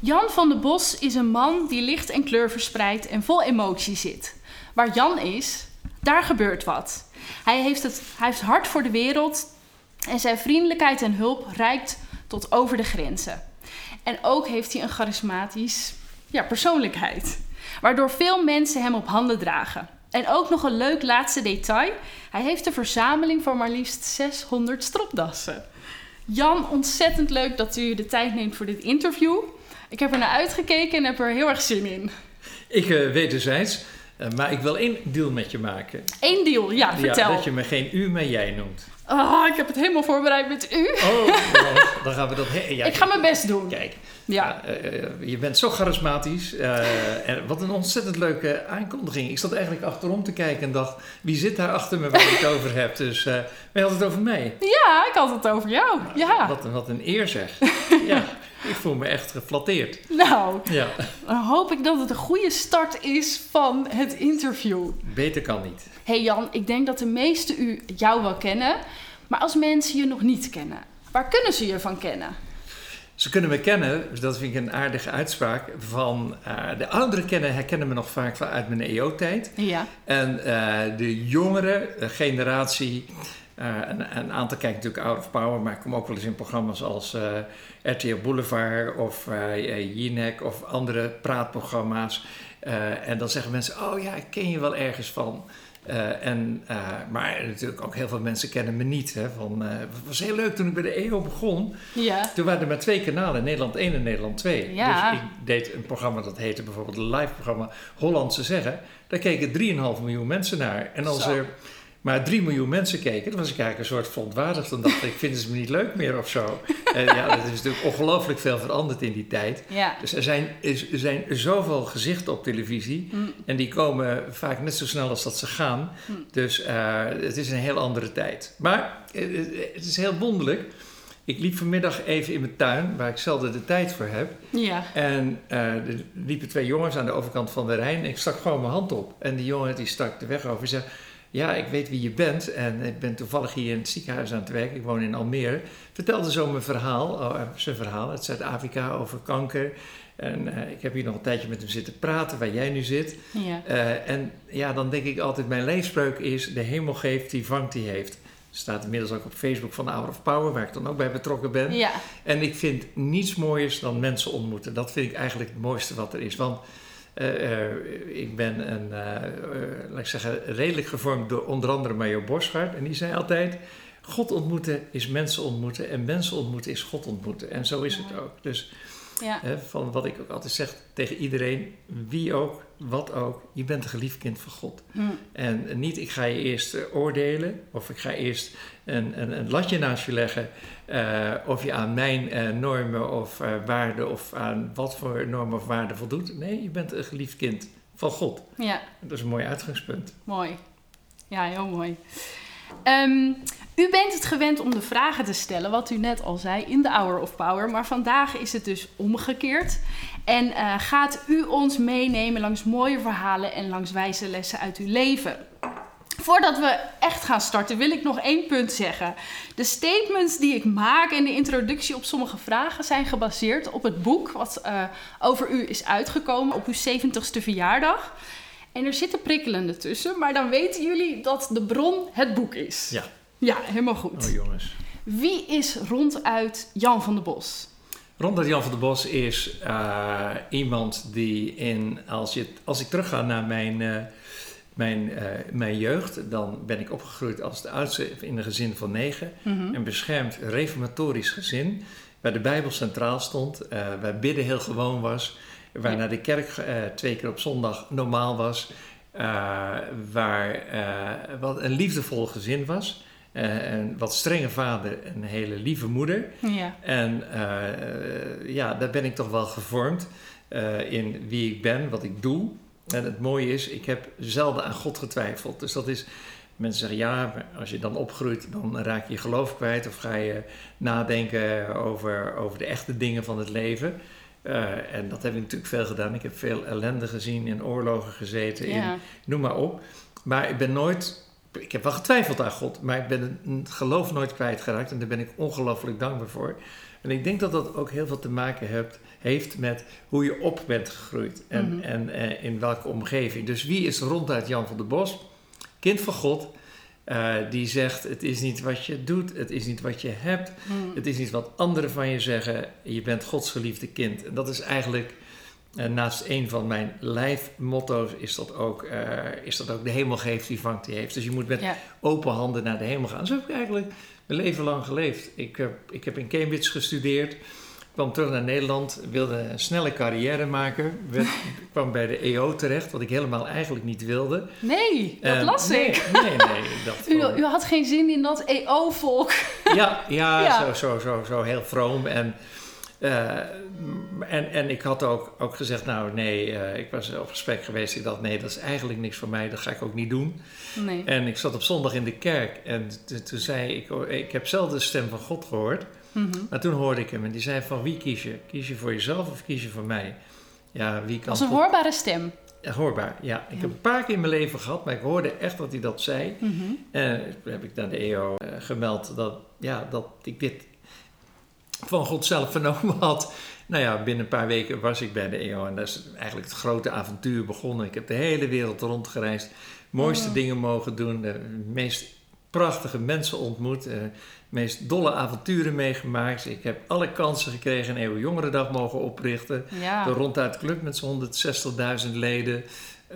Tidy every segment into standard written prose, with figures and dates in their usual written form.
Jan van de Bos is een man die licht en kleur verspreidt en vol emotie zit. Waar Jan is, daar gebeurt wat. Hij heeft hart voor de wereld en zijn vriendelijkheid en hulp reikt tot over de grenzen. En ook heeft hij een charismatisch persoonlijkheid, waardoor veel mensen hem op handen dragen. En ook nog een leuk laatste detail. Hij heeft een verzameling van maar liefst 600 stropdassen. Jan, ontzettend leuk dat u de tijd neemt voor dit interview. Ik heb er naar uitgekeken en heb er heel erg zin in. Ik wederzijds, maar ik wil 1 deal met je maken. 1 deal, ja, vertel. Ja, dat je me geen u, maar jij noemt. Oh, ik heb het helemaal voorbereid met u. Oh, dan gaan we dat... Ik ga mijn best doen. Kijk, ja. Je bent zo charismatisch. En wat een ontzettend leuke aankondiging. Ik zat eigenlijk achterom te kijken en dacht... Wie zit daar achter me waar je het over hebt? Dus wij hadden het over mij. Ja, ik had het over jou. Ja. Wat een eer zeg. Ja, ik voel me echt geflatteerd. Nou, dan hoop ik dat het een goede start is van het interview. Beter kan niet. Hey Jan, ik denk dat de meesten jou wel kennen. Maar als mensen je nog niet kennen, waar kunnen ze je van kennen? Ze kunnen me kennen, dat vind ik een aardige uitspraak, van de ouderen herkennen me nog vaak uit mijn EO-tijd. Ja. En de jongere generatie, een aantal kijken natuurlijk Out of Power, maar ik kom ook wel eens in programma's als RTL Boulevard of Jinek of andere praatprogramma's. En dan zeggen mensen, oh ja, ik ken je wel ergens van. Maar natuurlijk ook heel veel mensen kennen me niet. Hè, het was heel leuk toen ik bij de EO begon. Ja. Toen waren er maar 2 kanalen, Nederland 1 en Nederland 2. Ja. Dus ik deed een programma dat heette bijvoorbeeld een live programma Hollandse Zeggen. Daar keken 3,5 miljoen mensen naar. En als er maar 3 miljoen mensen keken, dan was ik eigenlijk een soort verontwaardigd. Dan dacht ik, vinden ze me niet leuk meer of zo? Dat is natuurlijk ongelooflijk veel veranderd in die tijd. Ja. Dus er zijn zoveel gezichten op televisie. En die komen vaak net zo snel als dat ze gaan. Dus het is een heel andere tijd. Maar het is heel wonderlijk. Ik liep vanmiddag even in mijn tuin, waar ik zelden de tijd voor heb. Ja. En er liepen 2 jongens aan de overkant van de Rijn. En ik stak gewoon mijn hand op. En die jongen die stak de weg over en zei... Ja, ik weet wie je bent en ik ben toevallig hier in het ziekenhuis aan het werk. Ik woon in Almere. Vertelde zo zijn verhaal uit Zuid-Afrika over kanker. En ik heb hier nog een tijdje met hem zitten praten, waar jij nu zit. Ja. Dan denk ik altijd, mijn leefspreuk is... De hemel geeft, die vangt, die heeft. Staat inmiddels ook op Facebook van Out of Power, waar ik dan ook bij betrokken ben. Ja. En ik vind niets mooiers dan mensen ontmoeten. Dat vind ik eigenlijk het mooiste wat er is. Want... ik ben laat ik zeggen, redelijk gevormd door onder andere Major Boschart. En die zei altijd, God ontmoeten is mensen ontmoeten en mensen ontmoeten is God ontmoeten. En zo is het ook. Dus van wat ik ook altijd zeg tegen iedereen, wie ook, wat ook, je bent een geliefd kind van God. En niet, ik ga je eerst oordelen of ik ga eerst een latje naast je leggen of je aan mijn normen of waarden of aan wat voor normen of waarden voldoet. Nee, je bent een geliefd kind van God. Ja. Dat is een mooi uitgangspunt. Mooi. Ja, heel mooi. U bent het gewend om de vragen te stellen, wat u net al zei, in de Hour of Power. Maar vandaag is het dus omgekeerd. En gaat u ons meenemen langs mooie verhalen en langs wijze lessen uit uw leven. Voordat we echt gaan starten, wil ik nog 1 punt zeggen. De statements die ik maak en de introductie op sommige vragen zijn gebaseerd op het boek wat over u is uitgekomen op uw 70ste verjaardag. En er zitten prikkelende tussen, maar dan weten jullie dat de bron het boek is. Ja. Ja, helemaal goed. Oh jongens. Wie is ronduit Jan van de Bos? Ronduit Jan van de Bos is iemand die als ik terugga naar mijn jeugd, dan ben ik opgegroeid als de oudste in een gezin van 9. Een beschermd reformatorisch gezin, waar de Bijbel centraal stond, waar bidden heel gewoon was, waar naar de kerk 2 keer op zondag normaal was, waar wat een liefdevol gezin was. Een wat strenge vader, een hele lieve moeder. Ja. En daar ben ik toch wel gevormd in wie ik ben, wat ik doe. En het mooie is, ik heb zelden aan God getwijfeld. Dus dat is, mensen zeggen ja, maar als je dan opgroeit, dan raak je je geloof kwijt. Of ga je nadenken over de echte dingen van het leven. En dat heb ik natuurlijk veel gedaan. Ik heb veel ellende gezien, in oorlogen gezeten, noem maar op. Maar ik heb wel getwijfeld aan God, maar ik ben het geloof nooit kwijtgeraakt. En daar ben ik ongelooflijk dankbaar voor. En ik denk dat dat ook heel veel te maken heeft met hoe je op bent gegroeid. En in welke omgeving. Dus wie is ronduit Jan van der Bos? Kind van God. Die zegt, het is niet wat je doet, het is niet wat je hebt, het is niet wat anderen van je zeggen, je bent Gods geliefde kind. En dat is eigenlijk, naast een van mijn lijfmotto's, is dat ook de hemel geeft, die vangt, die heeft. Dus je moet met open handen naar de hemel gaan. Zo heb ik eigenlijk mijn leven lang geleefd. Ik heb in Cambridge gestudeerd, kwam terug naar Nederland, wilde een snelle carrière maken. Kwam bij de EO terecht, wat ik helemaal eigenlijk niet wilde. Nee, dat las ik. Nee. U had geen zin in dat EO-volk. Ja. Zo heel vroom. En ik had ook gezegd, ik was op gesprek geweest. Ik dacht, nee, dat is eigenlijk niks voor mij. Dat ga ik ook niet doen. Nee. En ik zat op zondag in de kerk. En toen zei ik heb zelf de stem van God gehoord. Mm-hmm. Maar toen hoorde ik hem en die zei, van wie kies je? Kies je voor jezelf of kies je voor mij? Ja, wie kan... Dat was een hoorbare stem. Ja, hoorbaar, ja. Ik heb een paar keer in mijn leven gehad, maar ik hoorde echt dat hij dat zei. Mm-hmm. En toen heb ik naar de EO gemeld dat ik dit van God zelf vernomen had. Binnen een paar weken was ik bij de EO en daar is eigenlijk het grote avontuur begonnen. Ik heb de hele wereld rondgereisd, mooiste dingen mogen doen, de meest prachtige mensen ontmoet, de meest dolle avonturen meegemaakt. Ik heb alle kansen gekregen, een EO Jongerendag mogen oprichten. Ja. De ronduit club met zo'n 160.000 leden.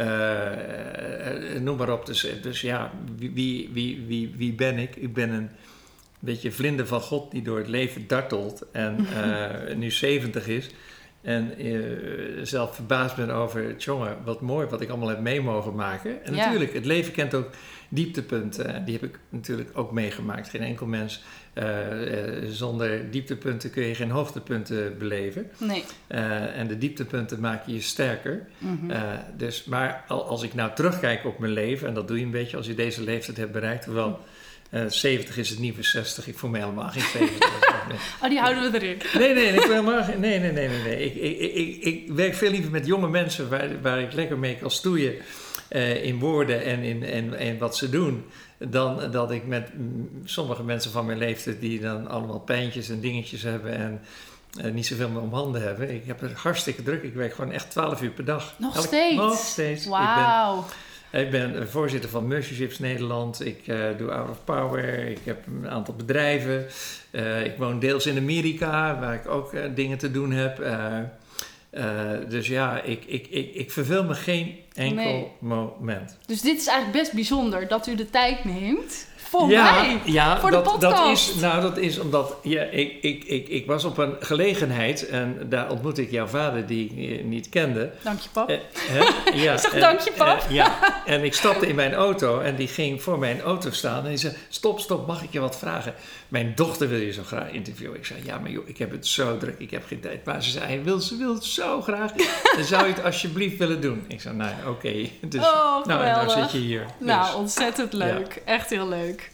Noem maar op. Dus ja, wie ben ik? Ik ben een beetje vlinder van God die door het leven dartelt en nu 70 is. En zelf verbaasd ben over, jongen, wat mooi wat ik allemaal heb mee mogen maken. En natuurlijk, het leven kent ook dieptepunten. Die heb ik natuurlijk ook meegemaakt. Geen enkel mens zonder dieptepunten kun je geen hoogtepunten beleven. Nee. En de dieptepunten maken je sterker. Mm-hmm. Maar als ik nou terugkijk op mijn leven, en dat doe je een beetje als je deze leeftijd hebt bereikt, hoewel 70 is het nieuwe 60. Ik voel me helemaal geen 70. Oh, die houden we erin. Nee. Ik werk veel liever met jonge mensen waar ik lekker mee kan stoeien in woorden en in wat ze doen, dan dat ik met sommige mensen van mijn leeftijd die dan allemaal pijntjes en dingetjes hebben en niet zoveel meer om handen hebben. Ik heb het hartstikke druk. Ik werk gewoon echt 12 uur per dag. Nog steeds? Wauw. Ik ben voorzitter van Mercerships Nederland. Ik doe Hour of Power. Ik heb een aantal bedrijven. Ik woon deels in Amerika, waar ik ook dingen te doen heb. Dus ja, ik verveel me geen enkel moment. Dus dit is eigenlijk best bijzonder dat u de tijd neemt voor mij, voor de podcast. Dat is omdat ik was op een gelegenheid en daar ontmoette ik jouw vader die ik niet kende. Dank je, pap. Dank je, pap. En ik stapte in mijn auto en die ging voor mijn auto staan en die zei, stop, mag ik je wat vragen? Mijn dochter wil je zo graag interviewen. Ik zei, ja, maar joh, ik heb het zo druk, ik heb geen tijd. Maar ze zei, ze wil het zo graag. Dan zou je het alsjeblieft willen doen? Ik zei, oké. Dus, nou zit je hier. Nou, ontzettend leuk. Ja. Echt heel leuk.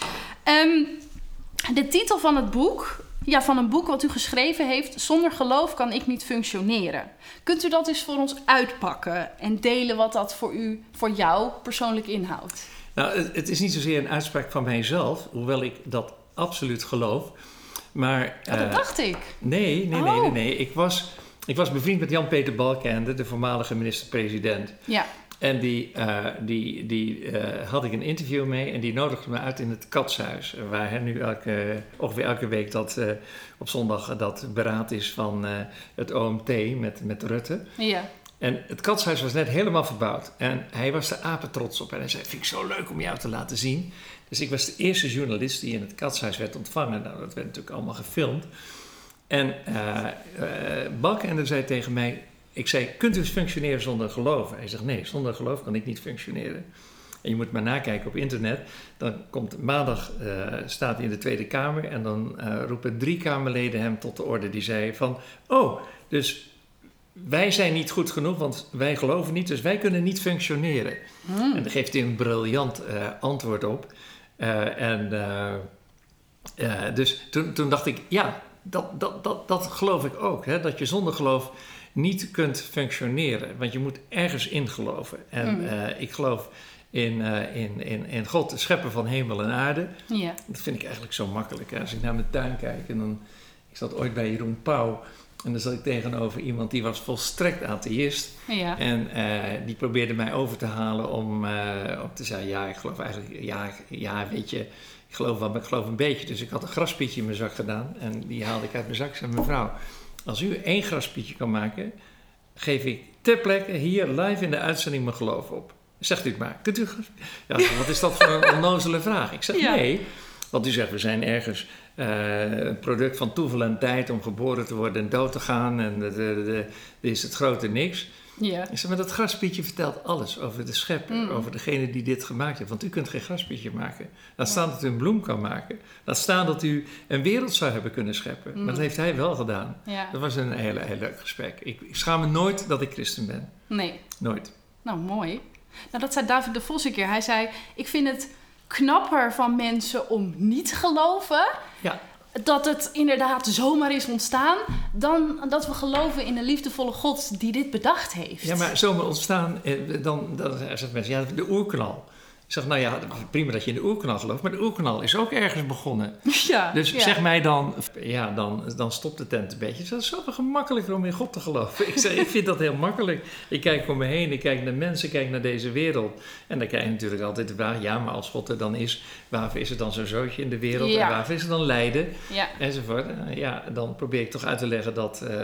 De titel van het boek, van een boek wat u geschreven heeft, Zonder geloof kan ik niet functioneren. Kunt u dat eens voor ons uitpakken en delen wat dat voor jou persoonlijk inhoudt? Nou, het is niet zozeer een uitspraak van mijzelf, hoewel ik dat absoluut geloof. Maar, dat dacht ik. Nee. Ik was bevriend met Jan-Peter Balkenende, de voormalige minister-president. Ja. En die had ik een interview mee en die nodigde me uit in het Katshuis. Waar nu ongeveer elke week op zondag dat beraad is van het OMT met Rutte. Ja. En het Katshuis was net helemaal verbouwd. En hij was er apetrots op. En hij zei, vind ik zo leuk om jou te laten zien. Dus ik was de eerste journalist die in het Katshuis werd ontvangen. Nou, dat werd natuurlijk allemaal gefilmd. En Balkenende zei tegen mij, ik zei, kunt u functioneren zonder geloof? Hij zegt, nee, zonder geloof kan ik niet functioneren. En je moet maar nakijken op internet. Dan komt maandag, staat hij in de Tweede Kamer en dan roepen 3 Kamerleden hem tot de orde. Die zei van, dus wij zijn niet goed genoeg, want wij geloven niet, dus wij kunnen niet functioneren. En daar geeft hij een briljant antwoord op. Dus toen dacht ik, ja, dat geloof ik ook. Hè, dat je zonder geloof niet kunt functioneren. Want je moet ergens in geloven. En ik geloof in God, de schepper van hemel en aarde. Ja. Dat vind ik eigenlijk zo makkelijk. Hè. Als ik naar mijn tuin kijk en dan Ik zat ooit bij Jeroen Pauw. En dan zat ik tegenover iemand die was volstrekt atheïst. Ja. En die probeerde mij over te halen om te zeggen... ik geloof eigenlijk... weet je... Ik geloof wel, maar ik geloof een beetje. Dus ik had een graspietje in mijn zak gedaan. En die haalde ik uit mijn zak. Ik zei, mevrouw, als u 1 graspietje kan maken... geef ik ter plekke hier live in de uitzending mijn geloof op. Zegt u het maar. Kunt u... Ja, wat is dat voor een onnozele vraag? Ik zeg, nee. Want u zegt, we zijn ergens... een product van toeval en tijd om geboren te worden en dood te gaan. En dit is het grote niks. Ja. Ik zeg, maar dat graspietje vertelt alles over de schepper, over degene die dit gemaakt heeft. Want u kunt geen graspietje maken. Laat staan dat u een bloem kan maken. Laat staan dat u een wereld zou hebben kunnen scheppen. Maar dat heeft hij wel gedaan. Ja. Dat was een heel leuk gesprek. Ik schaam me nooit dat ik christen ben. Nee. Nooit. Nou, mooi. Nou, dat zei David de Vos een keer. Hij zei, ik vind het knapper van mensen om niet te geloven... Ja. Dat het inderdaad zomaar is ontstaan... dan dat we geloven in een liefdevolle God die dit bedacht heeft. Ja, maar zomaar ontstaan... dan zeggen mensen, de oerknal. Ik zeg, nou ja, prima dat je in de oerknal gelooft... maar de oerknal is ook ergens begonnen. Ja, dus zeg mij dan... Ja, dan stopt de tent een beetje. Het is zoveel gemakkelijker om in God te geloven. Ik zeg, ik vind dat heel makkelijk. Ik kijk om me heen, ik kijk naar mensen, ik kijk naar deze wereld. En dan krijg je natuurlijk altijd de vraag... ja, maar als God er dan is... waarvoor is er dan zo'n zootje in de wereld? Ja. En waarvoor is er dan lijden? Ja. Enzovoort. Dan probeer ik toch uit te leggen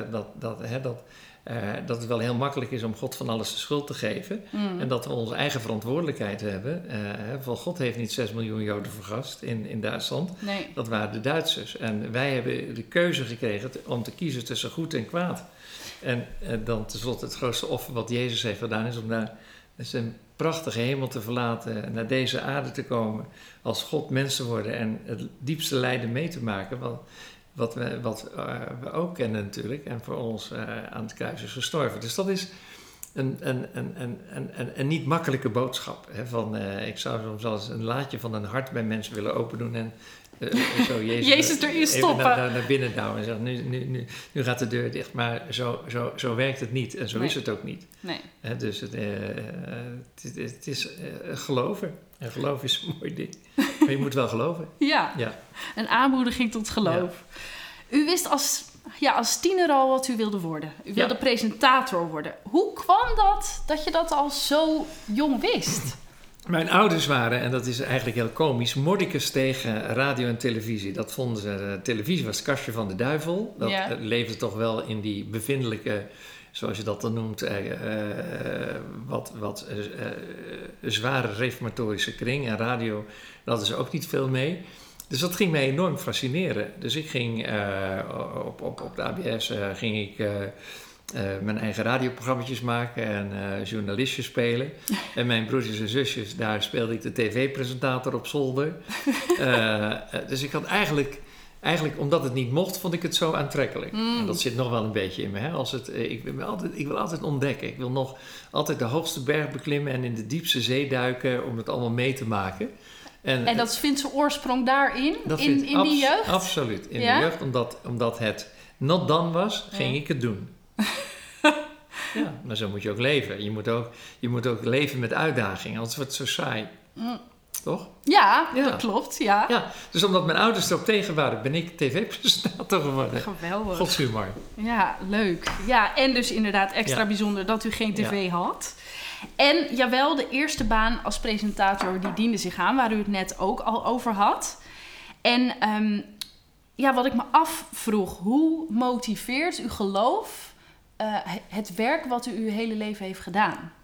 dat het wel heel makkelijk is om God van alles de schuld te geven. En dat we onze eigen verantwoordelijkheid hebben. Van God heeft niet 6 miljoen Joden vergast in Duitsland. Nee. Dat waren de Duitsers. En wij hebben de keuze gekregen om te kiezen tussen goed en kwaad. En dan tenslotte het grootste offer wat Jezus heeft gedaan... is om naar zijn prachtige hemel te verlaten... naar deze aarde te komen... als God mens te worden... en het diepste lijden mee te maken... Wat we ook kennen natuurlijk. En voor ons aan het kruis is gestorven. Dus dat is een niet makkelijke boodschap. Hè, ik zou soms wel eens een laadje van een hart bij mensen willen open doen. En zo Jezus erin stoppen. Naar binnen douwen. En zeggen, nu gaat de deur dicht. Maar zo werkt het niet. En zo is het ook niet. Nee. Dus het is geloven. En geloof is een mooi ding. Maar je moet wel geloven. Ja. Een aanmoediging tot geloof. Ja. U wist als tiener al wat u wilde worden. U wilde presentator worden. Hoe kwam dat je dat al zo jong wist? Mijn ouders waren, en dat is eigenlijk heel komisch, mordicus tegen radio en televisie. Dat vonden ze, televisie was het kastje van de duivel. Dat leefde toch wel in die bevindelijke, zoals je dat dan noemt, wat zware reformatorische kring. En radio, daar hadden ze ook niet veel mee. Dus dat ging mij enorm fascineren. Dus ik ging op de ABS mijn eigen radioprogramma's maken en journalistjes spelen. En mijn broertjes en zusjes, daar speelde ik de tv-presentator op zolder. Dus ik had eigenlijk, omdat het niet mocht, vond ik het zo aantrekkelijk. En dat zit nog wel een beetje in me. Hè? Ik wil altijd ontdekken. Ik wil nog altijd de hoogste berg beklimmen en in de diepste zee duiken om het allemaal mee te maken. En dat vindt zijn oorsprong daarin? In die jeugd? Absoluut. In de jeugd, omdat het not done was, ging ik het doen. Ja, maar zo moet je ook leven. Je moet ook leven met uitdagingen, anders wordt het zo saai. Toch? Ja, dat klopt. Ja. Dus omdat mijn ouders erop tegen waren, ben ik tv-presentator geworden. Geweldig. Godshumor. Ja, leuk. Ja, en dus inderdaad extra bijzonder dat u geen tv had. En jawel, de eerste baan als presentator, die diende zich aan, waar u het net ook al over had. En wat ik me afvroeg, hoe motiveert uw geloof het werk wat u uw hele leven heeft gedaan?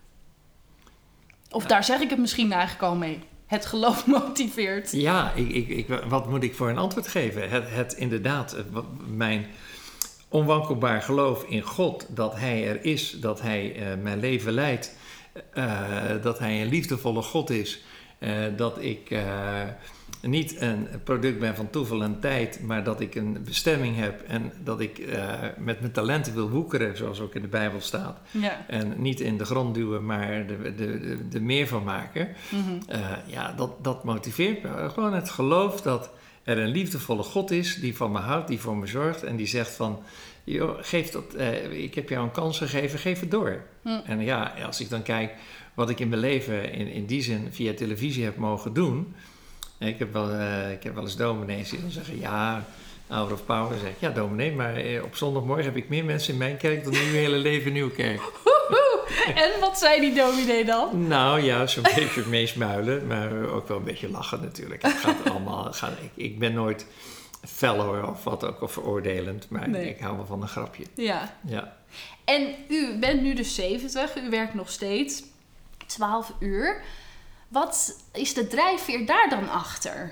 Of daar zeg ik het misschien eigenlijk al mee. Het geloof motiveert. Ja, wat moet ik voor een antwoord geven? Het inderdaad, mijn onwankelbaar geloof in God, dat Hij er is, dat Hij mijn leven leidt, dat Hij een liefdevolle God is, dat ik niet een product ben van toeval en tijd, maar dat ik een bestemming heb en dat ik met mijn talenten wil woekeren, zoals ook in de Bijbel staat. Ja. En niet in de grond duwen, maar er meer van maken. Mm-hmm. Dat motiveert me. Gewoon het geloof dat er een liefdevolle God is die van me houdt, die voor me zorgt en die zegt van, joh, ik heb jou een kans gegeven, geef het door. Mm. En als ik dan kijk wat ik in mijn leven in die zin via televisie heb mogen doen. Ik heb wel eens dominees die dan zeggen, Hour of Power. Dan zeg ik, ja dominee, maar op zondagmorgen heb ik meer mensen in mijn kerk dan in uw hele leven in uw kerk. En wat zei die dominee dan? Nou ja, zo'n beetje meesmuilen, maar ook wel een beetje lachen natuurlijk. Het gaat allemaal, ik ben nooit fel hoor, of wat ook, of veroordelend, maar ik hou wel van een grapje. Ja. Ja. En u bent nu dus 70, u werkt nog steeds 12 uur. Wat is de drijfveer daar dan achter?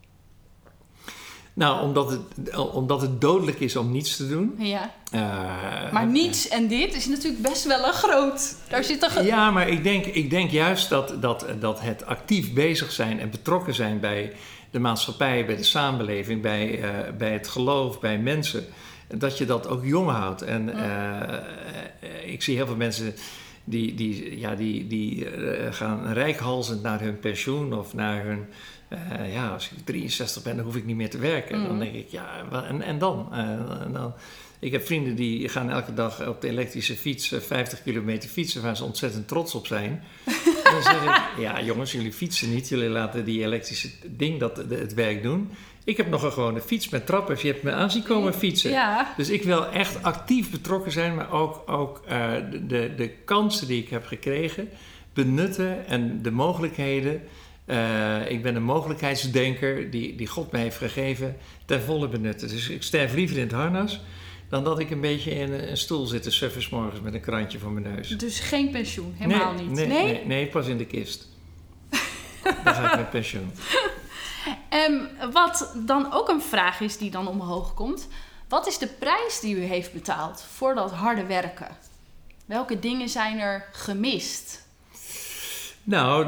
Nou, omdat het dodelijk is om niets te doen. Ja. Maar niets en dit is natuurlijk best wel een groot... Daar zit een ja, maar ik denk juist dat het actief bezig zijn en betrokken zijn bij de maatschappij, bij de samenleving, bij het geloof, bij mensen, dat je dat ook jong houdt. En ik zie heel veel mensen die gaan reikhalzend naar hun pensioen of naar hun... als ik 63 ben, dan hoef ik niet meer te werken. Dan denk ik, ja, en dan? Ik heb vrienden die gaan elke dag op de elektrische fiets 50 kilometer fietsen, waar ze ontzettend trots op zijn. En dan zeg ik, ja jongens, jullie fietsen niet. Jullie laten die elektrische ding het werk doen. Ik heb nog een gewone fiets met trappers. Je hebt me aan zien komen fietsen. Ja. Dus ik wil echt actief betrokken zijn, maar ook de kansen die ik heb gekregen benutten en de mogelijkheden. Ik ben een mogelijkheidsdenker die God mij heeft gegeven ten volle benutten. Dus ik sterf liever in het harnas dan dat ik een beetje in een stoel zit te suffen 's morgens met een krantje voor mijn neus. Dus geen pensioen, helemaal niet? Nee, pas in de kist. Dan ga ik met pensioen. Wat dan ook een vraag is die dan omhoog komt. Wat is de prijs die u heeft betaald voor dat harde werken? Welke dingen zijn er gemist? Nou,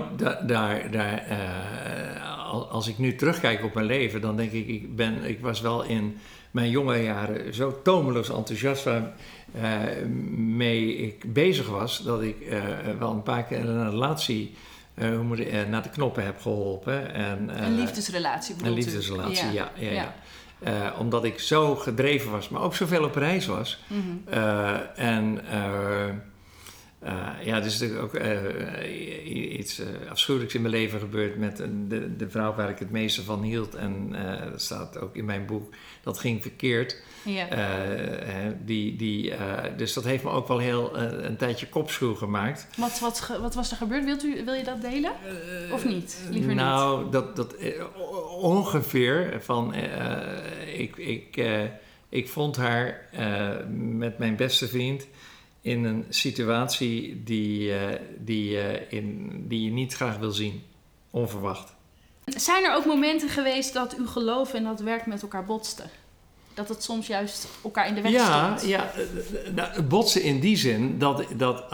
als ik nu terugkijk op mijn leven, dan denk ik, ik was wel in mijn jonge jaren zo tomeloos enthousiast waarmee ik bezig was, dat ik wel een paar keer een relatie naar de knoppen heb geholpen. Een liefdesrelatie bedoelt u? Een liefdesrelatie, ja. Omdat ik zo gedreven was, maar ook zoveel op reis was. Mm-hmm. Dus er is ook iets afschuwelijks in mijn leven gebeurd met de vrouw waar ik het meeste van hield. En dat staat ook in mijn boek, dat ging verkeerd. Ja. Dus dat heeft me ook wel heel een tijdje kopschuw gemaakt. Wat was er gebeurd? Wil je dat delen? Of niet? Liever niet? Dat ongeveer van... Ik vond haar met mijn beste vriend in een situatie die je niet graag wil zien. Onverwacht. Zijn er ook momenten geweest dat uw geloof en dat werk met elkaar botsten? Dat het soms juist elkaar in de weg stond? Ja, botsen in die zin dat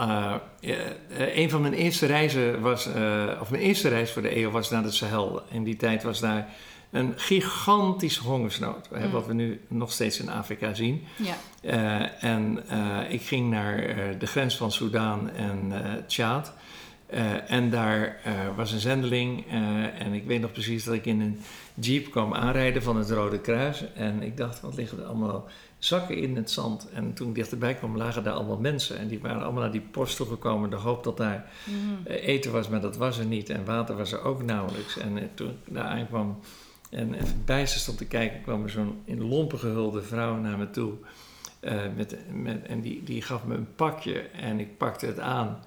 een van mijn eerste reizen was... mijn eerste reis voor de EO was naar de Sahel. In die tijd was daar een gigantische hongersnood. Wat we nu nog steeds in Afrika zien. Ja. Ik ging naar de grens van Soudaan en Tjaad. En daar was een zendeling. En ik weet nog precies dat ik in een jeep kwam aanrijden van het Rode Kruis. En ik dacht, wat liggen er allemaal zakken in het zand. En toen ik dichterbij kwam, lagen daar allemaal mensen. En die waren allemaal naar die post toegekomen. De hoop dat daar eten was, maar dat was er niet. En water was er ook nauwelijks. En toen ik daar aankwam en even bij ze stond te kijken, kwam er zo'n in lompen gehulde vrouw naar me toe. En die gaf me een pakje en ik pakte het aan.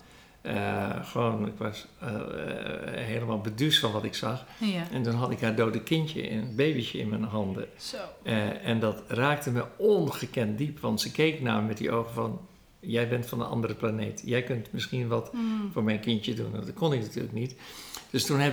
Ik was helemaal beduusd van wat ik zag. Ja. En toen had ik haar dode kindje, een babytje in mijn handen. Zo. En dat raakte me ongekend diep, want ze keek naar me met die ogen van... Jij bent van een andere planeet. Jij kunt misschien wat voor mijn kindje doen. Dat kon ik natuurlijk niet. Dus toen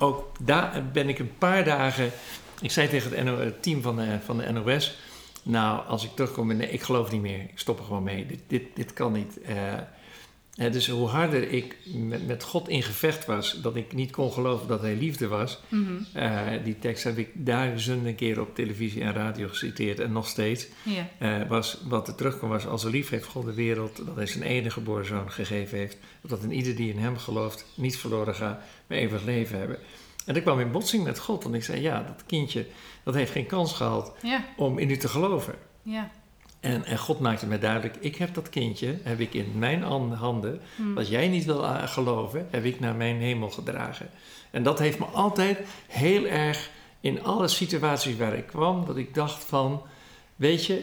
ben ik een paar dagen... Ik zei tegen het team van de NOS... Nou, als ik terugkom, ik geloof niet meer. Ik stop er gewoon mee. Dit kan niet. Dus hoe harder ik met God in gevecht was... dat ik niet kon geloven dat hij liefde was... Mm-hmm. Die tekst heb ik duizenden keer op televisie en radio geciteerd... en nog steeds. Yeah. Wat er terugkwam was... als er lief heeft God de wereld... dat hij zijn enige geboren zoon gegeven heeft... dat een ieder die in hem gelooft... niet verloren gaat, maar eeuwig leven hebben. En ik kwam in botsing met God... want ik zei, dat kindje... dat heeft geen kans gehad om in u te geloven. Yeah. En God maakte mij duidelijk, ik heb dat kindje, heb ik in mijn handen, wat jij niet wil geloven, heb ik naar mijn hemel gedragen. En dat heeft me altijd heel erg in alle situaties waar ik kwam, dat ik dacht van, weet je,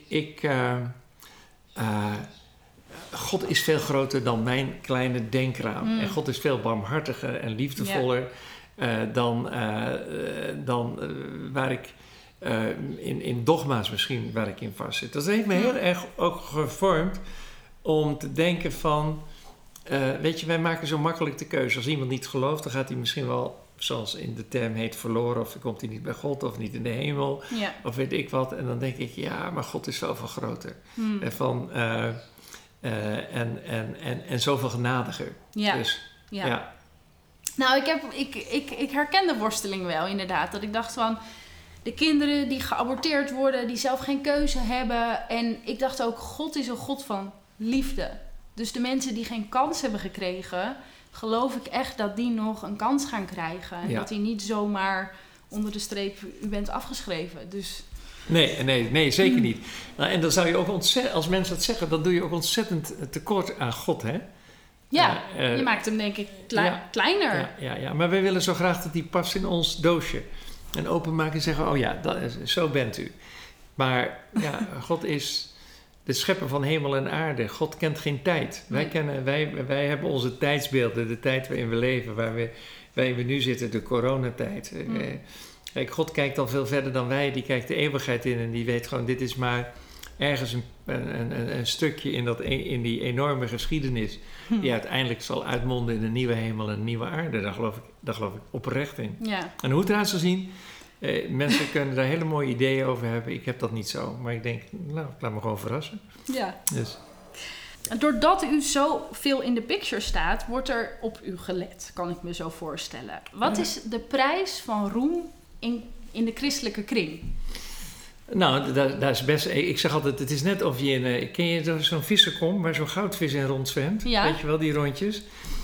God is veel groter dan mijn kleine denkraam. En God is veel barmhartiger en liefdevoller dan waar ik in dogma's misschien waar ik in vast zit. Dat heeft me heel erg ook gevormd om te denken van, weet je, wij maken zo makkelijk de keuze. Als iemand niet gelooft, dan gaat hij misschien wel, zoals in de term heet, verloren. Of dan komt hij niet bij God of niet in de hemel. Ja. Of weet ik wat. En dan denk ik, ja, maar God is zoveel groter. En zoveel genadiger. Ja. Dus, ja. Nou, ik herken de worsteling wel inderdaad. Dat ik dacht van, de kinderen die geaborteerd worden, die zelf geen keuze hebben. En ik dacht ook, God is een God van liefde. Dus de mensen die geen kans hebben gekregen, geloof ik echt dat die nog een kans gaan krijgen. En dat die niet zomaar onder de streep, u bent afgeschreven. Dus... Nee, zeker niet. Nou, en dan zou je ook ontzettend, als mensen dat zeggen, dan doe je ook ontzettend tekort aan God, hè? Ja, je maakt hem denk ik kleiner. Ja, maar wij willen zo graag dat die past in ons doosje. En openmaken en zeggen, oh ja, zo bent u. Maar ja, God is de schepper van hemel en aarde. God kent geen tijd. Wij hebben onze tijdsbeelden, de tijd waarin we leven, waarin we nu zitten, de coronatijd. Kijk, God kijkt al veel verder dan wij. Die kijkt de eeuwigheid in en die weet gewoon, dit is maar ergens een stukje in die enorme geschiedenis die uiteindelijk zal uitmonden in een nieuwe hemel en een nieuwe aarde. Daar geloof ik oprecht in. Ja. En hoe het eruit zal zien, mensen kunnen daar hele mooie ideeën over hebben. Ik heb dat niet zo, maar ik denk, nou, ik laat me gewoon verrassen. Ja. Dus. Doordat u zo veel in de picture staat, wordt er op u gelet, kan ik me zo voorstellen. Wat is de prijs van roem in de christelijke kring? Nou, daar is best... Ik zeg altijd, het is net of je ken je zo'n vissenkom waar zo'n goudvis in rondzwemt? Ja. Weet je wel, die rondjes?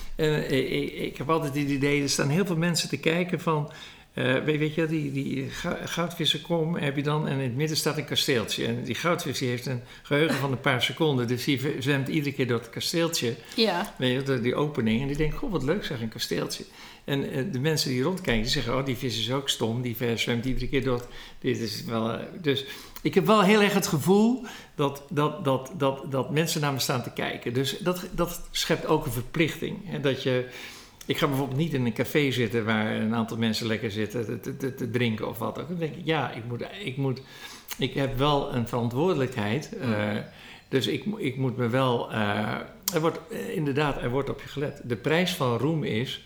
Ik heb altijd het idee, er staan heel veel mensen te kijken van... weet je, die goudvissenkom heb je dan en in het midden staat een kasteeltje. En die goudvis die heeft een geheugen van een paar seconden. Dus die zwemt iedere keer door het kasteeltje. Ja. Weet je, door die opening. En die denkt, goh, wat leuk zeg, een kasteeltje. En de mensen die rondkijken, die zeggen, oh, die vis is ook stom. Die zwemt iedere keer door. Dit is wel... Dus ik heb wel heel erg het gevoel dat mensen naar me staan te kijken. Dus dat schept ook een verplichting. Hè, dat je... Ik ga bijvoorbeeld niet in een café zitten waar een aantal mensen lekker zitten te drinken of wat ook. Dan denk ik, ja, ik heb wel een verantwoordelijkheid. Dus ik moet me wel... er wordt op je gelet. De prijs van roem is...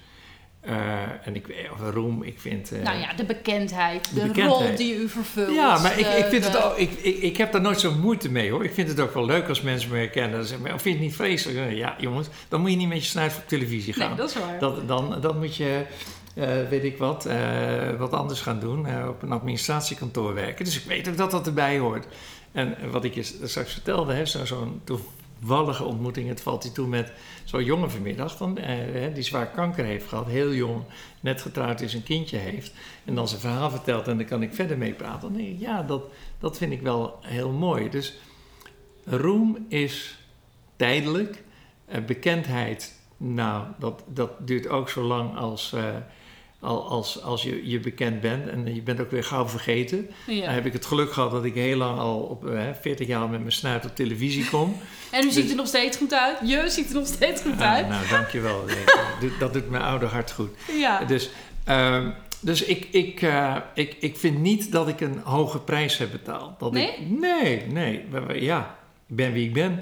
ik vind... nou ja, de bekendheid. Rol die u vervult. Ja, maar ik vind het ook... Ik heb daar nooit zo'n moeite mee, hoor. Ik vind het ook wel leuk als mensen me herkennen. Dan zeggen ze, vind je het niet vreselijk? Ja, jongens, dan moet je niet met je snuit op televisie gaan. Nee, dat is waar. Dan moet je, weet ik wat anders gaan doen. Op een administratiekantoor werken. Dus ik weet ook dat dat erbij hoort. En wat ik je straks vertelde, zo'n toevallige ontmoeting. Het valt hij toe met zo'n jongen vanmiddag die zwaar kanker heeft gehad, heel jong, net getrouwd is, een kindje heeft. En dan zijn verhaal vertelt en dan kan ik verder mee praten. Dan denk ik, ja, dat vind ik wel heel mooi. Dus roem is tijdelijk. Bekendheid, nou, dat duurt ook zo lang als je bekend bent. En je bent ook weer gauw vergeten. Ja. Dan heb ik het geluk gehad dat ik heel lang al op 40 jaar met mijn snuit op televisie kom. En u ziet er nog steeds goed uit. Je ziet er nog steeds goed uit. Nou, dankjewel. Dat doet mijn oude hart goed. Ja. Dus ik vind niet dat ik een hoge prijs heb betaald. Nee. Ja, ik ben wie ik ben.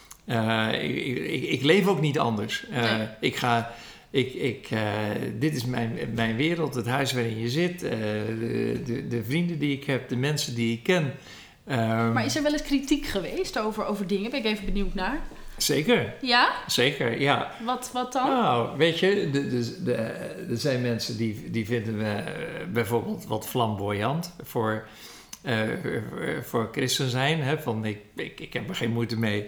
Ik leef ook niet anders. Dit is mijn wereld, het huis waarin je zit, de vrienden die ik heb, de mensen die ik ken. Maar is er wel eens kritiek geweest over dingen? Ben ik even benieuwd naar. Zeker. Ja? Zeker, ja. Wat dan? Nou, weet je, er zijn mensen die vinden me bijvoorbeeld wat flamboyant voor christen zijn. Hè, van ik heb er geen moeite mee.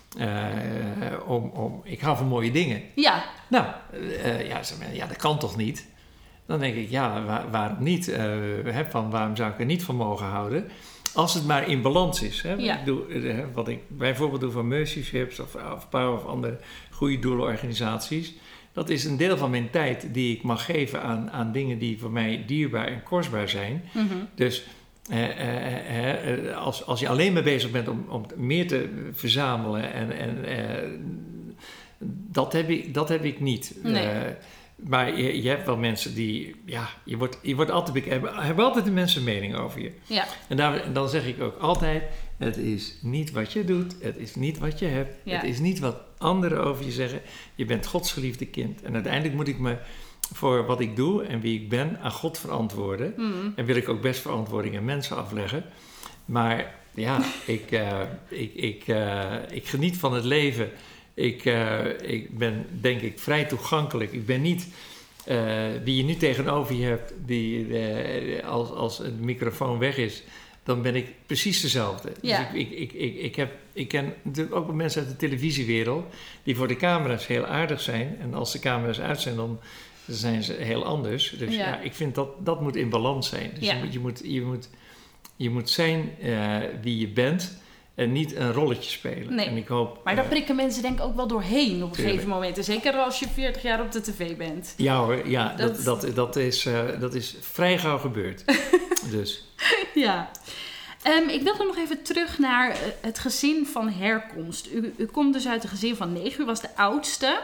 Ik hou van mooie dingen. Ja. Nou, dat kan toch niet? Dan denk ik, ja, waarom niet? Waarom zou ik er niet van mogen houden? Als het maar in balans is. Hè? Ja. Wat ik bijvoorbeeld doe voor Mercy Ships of Power of andere goede doelenorganisaties. Dat is een deel van mijn tijd die ik mag geven aan dingen die voor mij dierbaar en kostbaar zijn. Mhm. Dus als je alleen maar bezig bent om meer te verzamelen dat heb ik niet. Nee. Maar je hebt wel mensen die, je wordt altijd hebben altijd de mensen een mening over je. Ja. En dan zeg ik ook altijd, het is niet wat je doet, het is niet wat je hebt, Ja. het is niet wat anderen over je zeggen. Je bent Gods geliefde kind. En uiteindelijk moet ik me voor wat ik doe en wie ik ben aan God verantwoorden. Mhm. En wil ik ook best verantwoording aan mensen afleggen. Maar ja, ik geniet van het leven. Ik ben denk ik vrij toegankelijk. Ik ben niet wie je nu tegenover je hebt, als een microfoon weg is, dan ben ik precies dezelfde. Ja. Dus ik ken natuurlijk ook mensen uit de televisiewereld die voor de camera's heel aardig zijn. En als de camera's uit zijn, dan zijn ze heel anders. Dus Ja. ik vind dat moet in balans zijn. Dus Ja. je moet zijn wie je bent en niet een rolletje spelen. Nee. En ik hoop, Maar daar prikken mensen denk ik ook wel doorheen op een Tuurlijk. gegeven moment. En zeker als je 40 jaar op de tv bent. ja hoor, ja, Dat- dat is vrij gauw gebeurd. Dus. Ja. Ik wilde nog even terug naar het gezin van herkomst. U komt dus uit een gezin van 9. U was de oudste.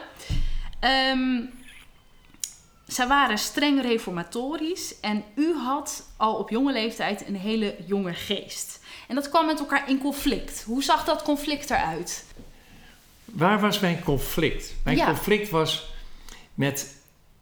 Zij waren streng reformatorisch. En u had al op jonge leeftijd een hele jonge geest. En dat kwam met elkaar in conflict. Hoe zag dat conflict eruit? Waar was mijn conflict? Mijn Ja. conflict was met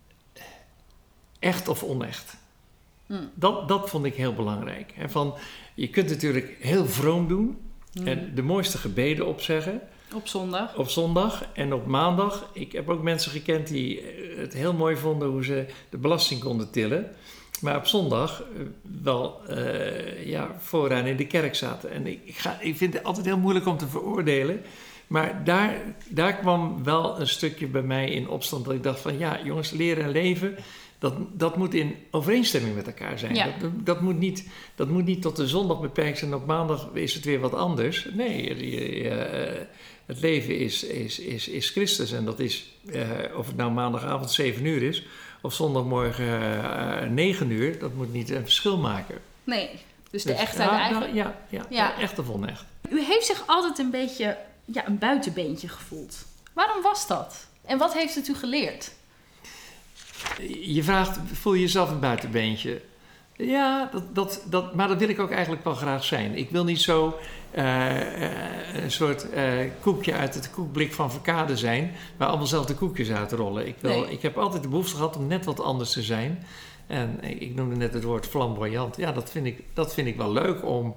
echt of onecht. Dat vond ik heel belangrijk. Je kunt natuurlijk heel vroom doen en de mooiste gebeden opzeggen Op zondag. op zondag en op maandag. Ik heb ook mensen gekend die het heel mooi vonden hoe ze de belasting konden tillen. Maar op zondag wel vooraan in de kerk zaten. En ik vind het altijd heel moeilijk om te veroordelen. Maar daar kwam wel een stukje bij mij in opstand. Dat ik dacht van ja, jongens, leren en leven, dat moet in overeenstemming met elkaar zijn. Ja. Dat moet niet tot de zondag beperkt zijn. Op maandag is het weer wat anders. Nee, het leven is Christus. En dat is, of het nou maandagavond 7 uur is of zondagmorgen 9 uur, dat moet niet een verschil maken. Nee, dus de echtheid ja, eigenlijk. Ja, echt of onecht. U heeft zich altijd een beetje een buitenbeentje gevoeld. Waarom was dat? En wat heeft het u geleerd? Je vraagt, voel je jezelf een buitenbeentje? Ja, maar dat wil ik ook eigenlijk wel graag zijn. Ik wil niet zo een soort koekje uit het koekblik van Verkade zijn, waar allemaal zelf koekjes uitrollen. Ik heb altijd de behoefte gehad om net wat anders te zijn. En ik noemde net het woord flamboyant. Ja, dat vind ik wel leuk om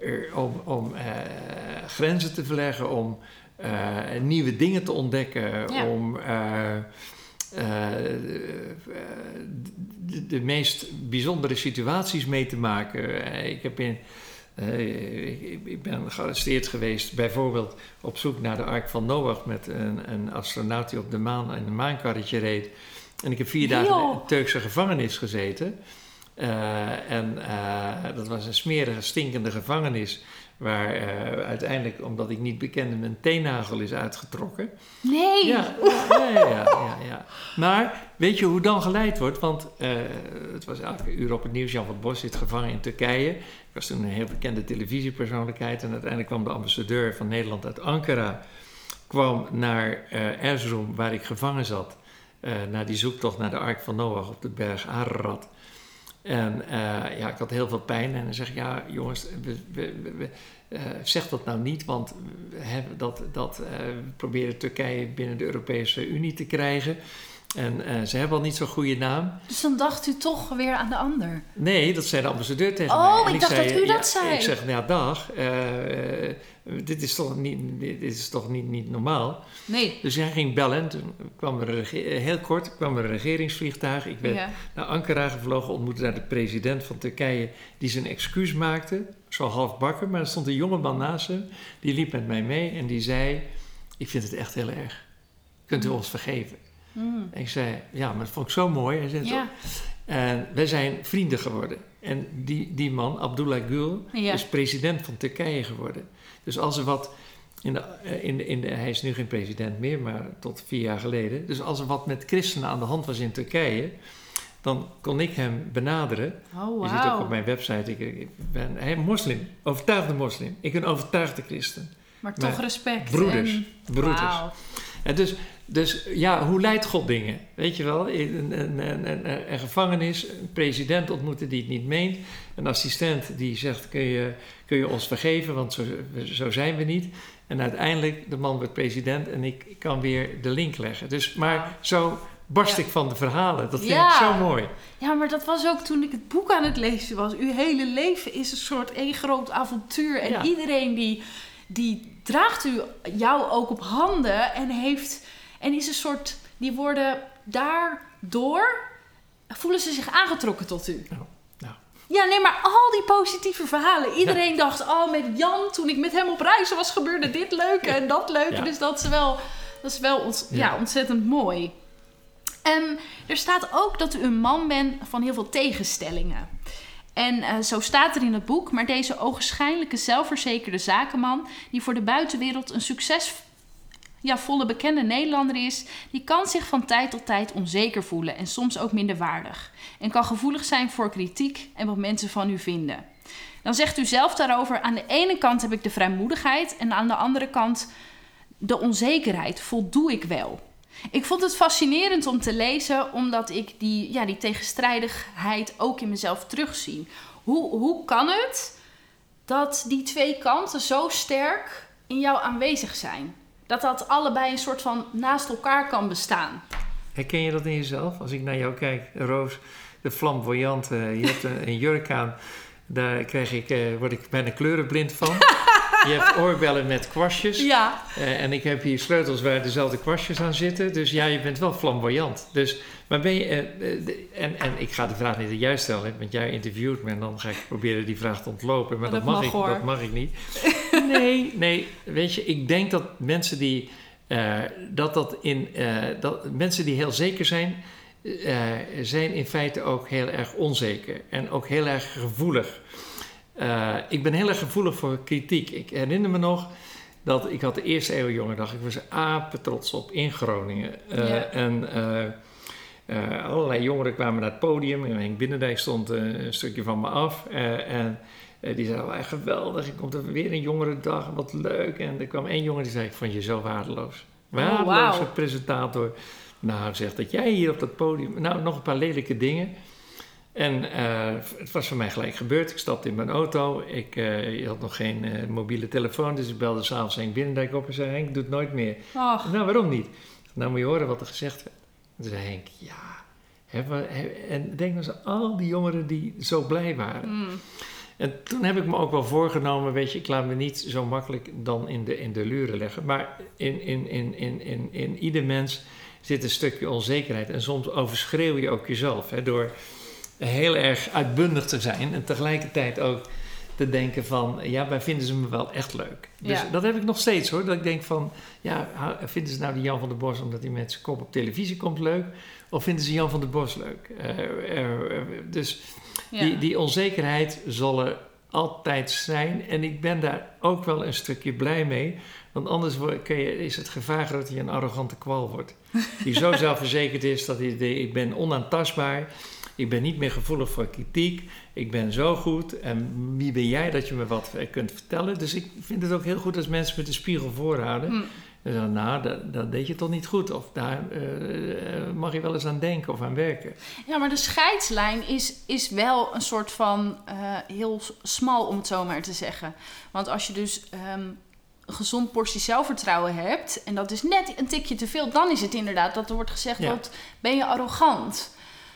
grenzen te verleggen, om nieuwe dingen te ontdekken, om de meest bijzondere situaties mee te maken. Ik ben gearresteerd geweest, bijvoorbeeld op zoek naar de Ark van Noach met een astronaut die op de maan in een maankarretje reed. En ik heb 4 dagen in een Turkse gevangenis gezeten. Dat was een smerige, stinkende gevangenis, waar uiteindelijk, omdat ik niet bekende, mijn teennagel is uitgetrokken. Nee! Ja. Maar weet je hoe dan geleid wordt? Want het was elke uur op het nieuws. Jan van Bos zit gevangen in Turkije. Ik was toen een heel bekende televisiepersoonlijkheid. En uiteindelijk kwam de ambassadeur van Nederland uit Ankara kwam naar Erzurum, waar ik gevangen zat. Naar die zoektocht naar de Ark van Noach op de berg Ararat. En ik had heel veel pijn. En dan zeg ik, ja jongens, zeg dat nou niet, want we proberen Turkije binnen de Europese Unie te krijgen. En ze hebben al niet zo'n goede naam. Dus dan dacht u toch weer aan de ander? Nee, dat zei de ambassadeur tegen mij. Oh, En ik dacht dat u dat zei. Ik zeg, nou dag, dit is toch niet normaal. Nee. Dus hij ging bellen en toen kwam er heel kort een regeringsvliegtuig. Ik werd naar Ankara gevlogen, ontmoette daar de president van Turkije die zijn excuus maakte. Zo halfbakken, maar er stond een jongeman naast hem. Die liep met mij mee en die zei, ik vind het echt heel erg. Kunt u ons vergeven? En ik zei, ja, maar dat vond ik zo mooi. Hij zei, en wij zijn vrienden geworden. En die man, Abdullah Gül, is president van Turkije geworden. Dus als er wat Hij is nu geen president meer, maar tot 4 jaar geleden. Dus als er wat met christenen aan de hand was in Turkije, dan kon ik hem benaderen. Oh, wow. Je ziet ook op mijn website, ik ben een moslim, overtuigde moslim. Ik ben een overtuigde christen. Maar toch respect. Broeders. Wauw. En dus ja, hoe leidt God dingen? Weet je wel, een gevangenis, een president ontmoeten die het niet meent. Een assistent die zegt, kun je ons vergeven, want zo zijn we niet. En uiteindelijk, de man wordt president en ik kan weer de link leggen. Dus, maar zo barst ik van de verhalen. Dat vind ik zo mooi. Ja, maar dat was ook toen ik het boek aan het lezen was. Uw hele leven is een soort één groot avontuur. En iedereen die draagt jou ook op handen en is een soort, die worden daardoor, voelen ze zich aangetrokken tot u. Ja, nee, maar al die positieve verhalen. Iedereen dacht, met Jan, toen ik met hem op reizen was, gebeurde dit leuke en dat leuke. Ja. Dus dat is wel ontzettend mooi. Er staat ook dat u een man bent van heel veel tegenstellingen. En zo staat er in het boek, maar deze ogenschijnlijke zelfverzekerde zakenman, die voor de buitenwereld een succesvolle bekende Nederlander is, die kan zich van tijd tot tijd onzeker voelen en soms ook minderwaardig. En kan gevoelig zijn voor kritiek en wat mensen van u vinden. Dan zegt u zelf daarover, aan de ene kant heb ik de vrijmoedigheid en aan de andere kant de onzekerheid. Voldoe ik wel? Ik vond het fascinerend om te lezen, omdat ik die tegenstrijdigheid ook in mezelf terugzie. Hoe kan het dat die twee kanten zo sterk in jou aanwezig zijn? Dat allebei een soort van naast elkaar kan bestaan. Herken je dat in jezelf? Als ik naar jou kijk, Roos, de flamboyante, je hebt een jurk aan, daar word ik bijna kleurenblind van. Je hebt oorbellen met kwastjes. Ja. En ik heb hier sleutels waar dezelfde kwastjes aan zitten. Dus ja, je bent wel flamboyant. Dus, maar ben je... En ik ga de vraag niet juist stellen, want jij interviewt me en dan ga ik proberen die vraat te ontlopen. Maar dat mag ik niet. Nee, weet je, ik denk dat mensen die... mensen die heel zeker zijn, zijn in feite ook heel erg onzeker. En ook heel erg gevoelig. Ik ben heel erg gevoelig voor kritiek. Ik herinner me nog dat ik had de Eerste Eeuw Jongerendag. Ik was er apetrots op in Groningen. En allerlei jongeren kwamen naar het podium. En Henk Binnendijk stond een stukje van me af. En die zei, geweldig, ik komt er weer een jongerendag, wat leuk. En er kwam één jongen die zei, ik vond je zo waardeloos. Waardeloze presentator. Nou, zegt dat jij hier op dat podium... Nou, nog een paar lelijke dingen. En het was voor mij gelijk gebeurd. Ik stapte in mijn auto. Ik had nog geen mobiele telefoon. Dus ik belde s'avonds Henk Binnendijk op en zei... Henk, doe het nooit meer. Och. Nou, waarom niet? Nou, moet je horen wat er gezegd werd. En toen zei Henk, en denk nou eens aan al die jongeren die zo blij waren. Mm. En toen heb ik me ook wel voorgenomen... Weet je, ik laat me niet zo makkelijk dan in de luren leggen. Maar in ieder mens zit een stukje onzekerheid. En soms overschreeuw je ook jezelf, door heel erg uitbundig te zijn en tegelijkertijd ook te denken van, maar vinden ze me wel echt leuk? Dus dat heb ik nog steeds hoor, dat ik denk van, vinden ze nou die Jan van der Bos omdat hij met zijn kop op televisie komt leuk? Of vinden ze Jan van der Bos leuk? Dus die onzekerheid zal er altijd zijn en ik ben daar ook wel een stukje blij mee, want anders is het gevaar dat hij een arrogante kwal wordt. Die zo zelfverzekerd is dat ik ben onaantastbaar. Ik ben niet meer gevoelig voor kritiek. Ik ben zo goed. En wie ben jij dat je me wat kunt vertellen? Dus ik vind het ook heel goed als mensen met de spiegel voorhouden. En dan, dat deed je toch niet goed. Of daar mag je wel eens aan denken of aan werken. Ja, maar de scheidslijn is wel een soort van heel smal, om het zo maar te zeggen. Want als je dus een gezond portie zelfvertrouwen hebt... en dat is net een tikje te veel... dan is het inderdaad dat er wordt gezegd... wat ben je arrogant?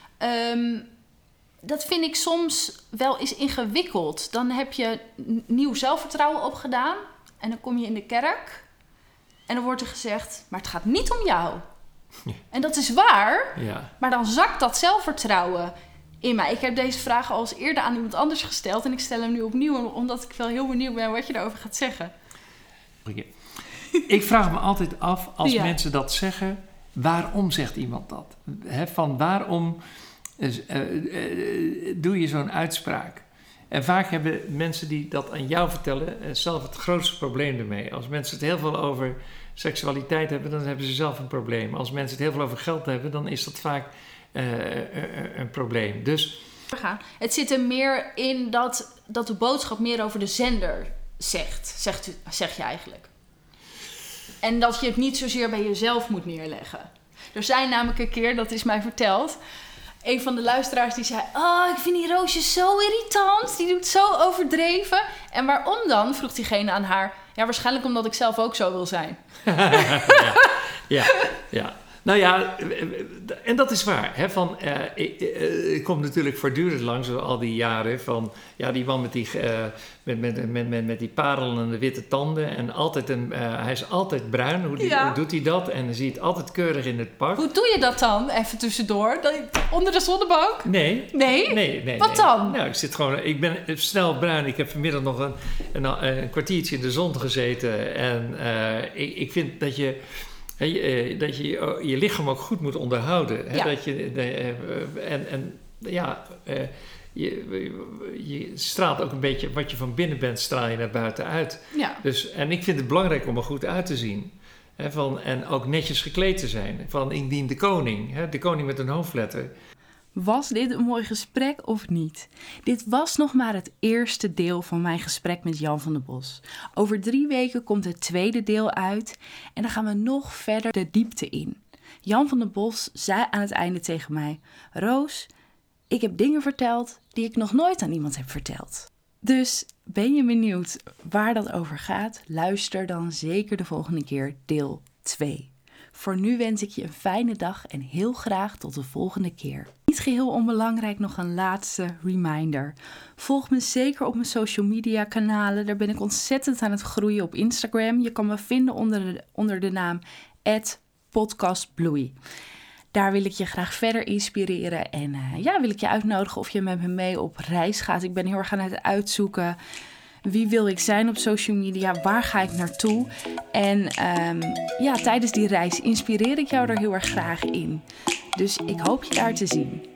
Dat vind ik soms wel eens ingewikkeld. Dan heb je nieuw zelfvertrouwen opgedaan... en dan kom je in de kerk... en dan wordt er gezegd... maar het gaat niet om jou. Ja. En dat is waar... maar dan zakt dat zelfvertrouwen in mij. Ik heb deze vraag al eens eerder aan iemand anders gesteld... en ik stel hem nu opnieuw... omdat ik wel heel benieuwd ben wat je daarover gaat zeggen. Ik vraag me altijd af, als mensen dat zeggen... waarom zegt iemand dat? Van waarom doe je zo'n uitspraak? En vaak hebben mensen die dat aan jou vertellen zelf het grootste probleem ermee. Als mensen het heel veel over seksualiteit hebben, dan hebben ze zelf een probleem. Als mensen het heel veel over geld hebben, dan is dat vaak een probleem. Dus het zit er meer in dat de boodschap meer over de zender zeg je eigenlijk. En dat je het niet zozeer bij jezelf moet neerleggen. Er zijn namelijk een keer, dat is mij verteld, een van de luisteraars die zei: oh, ik vind die Roosje zo irritant. Die doet zo overdreven. En waarom dan? Vroeg diegene aan haar. Ja, waarschijnlijk omdat ik zelf ook zo wil zijn. Ja. Nou ja, en dat is waar. Hè, ik kom natuurlijk voortdurend langs al die jaren van die man met die parelende witte tanden en altijd hij is altijd bruin. Hoe doet hij dat? En dan zie je het altijd keurig in het park. Hoe doe je dat dan? Even tussendoor. Onder de zonnebank? Nee. Wat dan? Nou, ik ben snel bruin. Ik heb vanmiddag nog een kwartiertje in de zon gezeten en ik vind dat je je lichaam ook goed moet onderhouden. Hè? Dat je straalt ook een beetje wat je van binnen bent, straal je naar buiten uit. Ja. Dus, en ik vind het belangrijk om er goed uit te zien. Hè? En ook netjes gekleed te zijn. Indien de koning, hè? De koning met een hoofdletter. Was dit een mooi gesprek of niet? Dit was nog maar het eerste deel van mijn gesprek met Jan van der Bos. Over 3 weken komt het tweede deel uit en dan gaan we nog verder de diepte in. Jan van der Bos zei aan het einde tegen mij: Roos, ik heb dingen verteld die ik nog nooit aan iemand heb verteld. Dus ben je benieuwd waar dat over gaat? Luister dan zeker de volgende keer deel 2. Voor nu wens ik je een fijne dag en heel graag tot de volgende keer. Niet geheel onbelangrijk nog een laatste reminder. Volg me zeker op mijn social media kanalen. Daar ben ik ontzettend aan het groeien op Instagram. Je kan me vinden onder de naam @podcastbloei. Daar wil ik je graag verder inspireren en wil ik je uitnodigen of je met me mee op reis gaat. Ik ben heel erg aan het uitzoeken. Wie wil ik zijn op social media? Waar ga ik naartoe? En tijdens die reis inspireer ik jou er heel erg graag in. Dus ik hoop je daar te zien.